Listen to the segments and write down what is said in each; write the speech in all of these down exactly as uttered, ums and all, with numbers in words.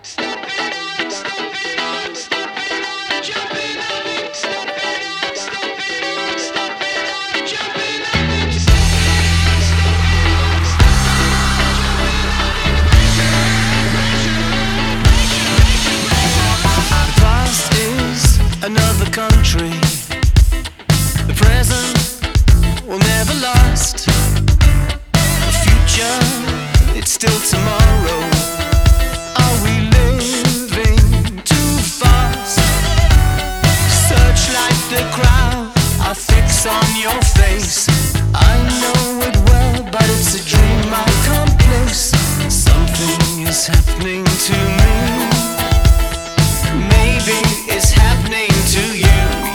Another country. The present will never last. The future, it's still tomorrow. Are we living too fast? Searchlight the crowd, I fix on your face. I know it well, but it's a dream I can't place. Something is happening to me. Maybe it's happening to you.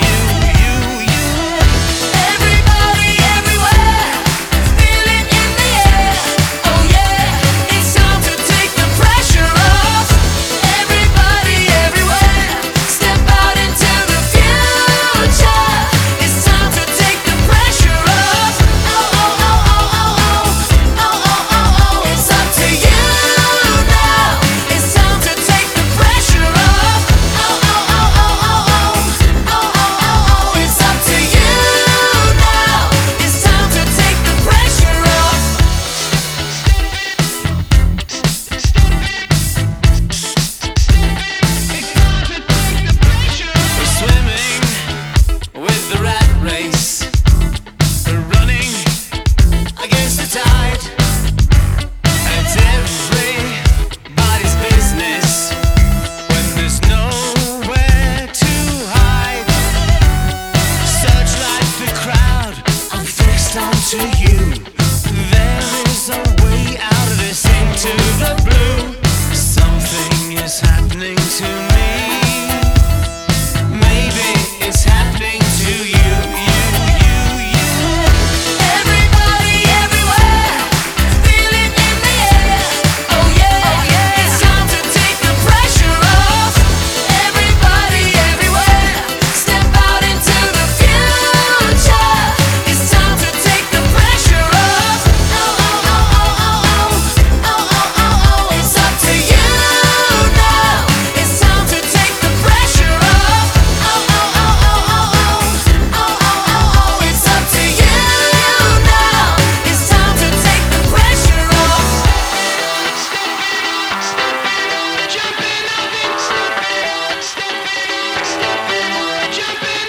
To you, there is a way out of this into the blue. Something is happening to me. Maybe it's happening to you, you, you, you. Everybody, everywhere, feel it in the air. Oh yeah, oh yeah. It's time to take the pressure off. Everybody, everywhere, step out into the future. It's time to take the pressure off. Oh, oh, oh, oh, oh, oh, oh, oh, oh, oh. It's up to you now. It's time to take the pressure off. Oh, oh, oh, oh, oh, oh, oh, oh, oh. It's up to you now. It's time to take the pressure off. Jumping up and jumping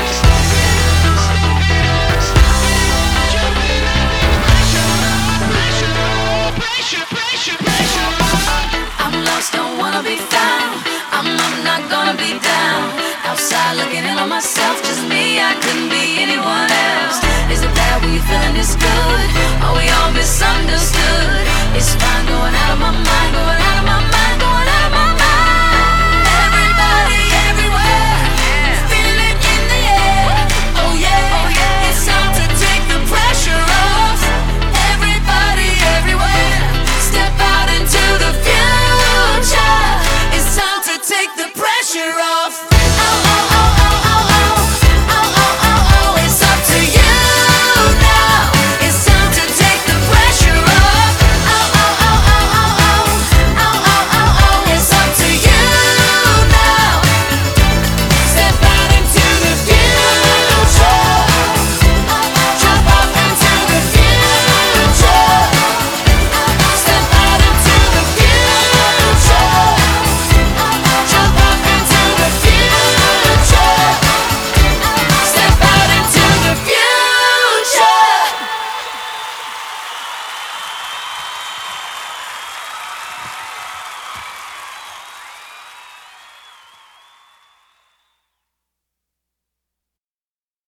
Pressure, pressure, pressure. I'm lost, don't wanna be found. I'm, I'm not gonna be down. Outside looking in on myself, just me, I couldn't be anyone else. Is it bad when you feeling this good? Are we all misunderstood?